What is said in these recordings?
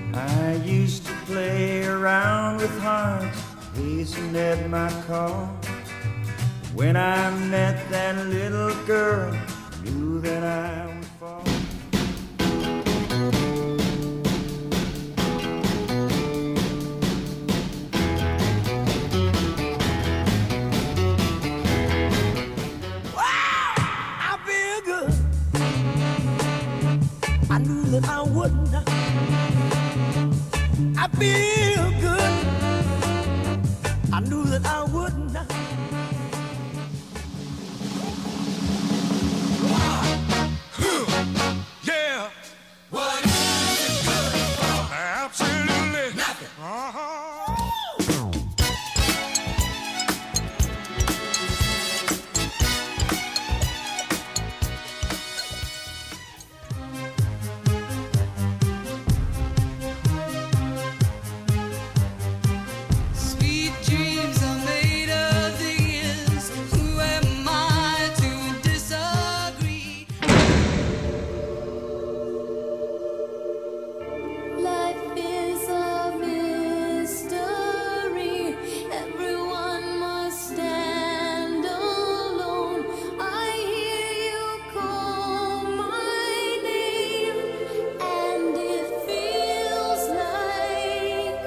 I used to play around with hearts, hasten at my call. When I met that little girl, knew that I would fall. Wow, I feel good. I knew that I wouldn't. I feel good. I knew that I wouldn't. Yeah. What is it good for? Absolutely nothing. Sweet dreams are made of these. Who am I to disagree? Life is a mystery. Everyone must stand alone. I hear you call my name, and it feels like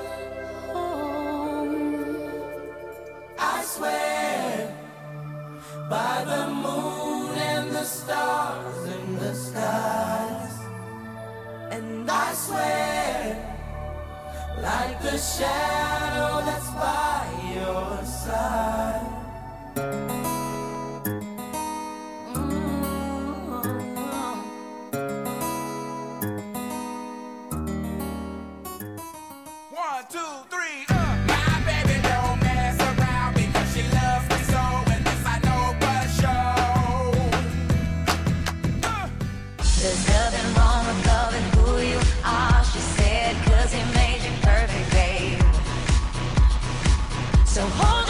home. I swear by the moon and the stars in the skies, and I swear like the shadow that's by your side. One, two, three, My baby don't mess around because she loves me so, and this I know for sure. There's nothing wrong with loving who you are, she said, 'cause he made you perfect, babe. So hold